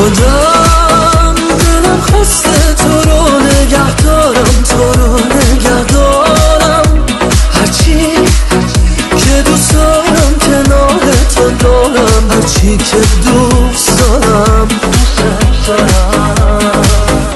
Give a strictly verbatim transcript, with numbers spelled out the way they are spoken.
خودم دلم خسته تو رو نگه دارم، تو رو نگه دارم. هرچی که دوست دارم کنار تو دارم، هرچی که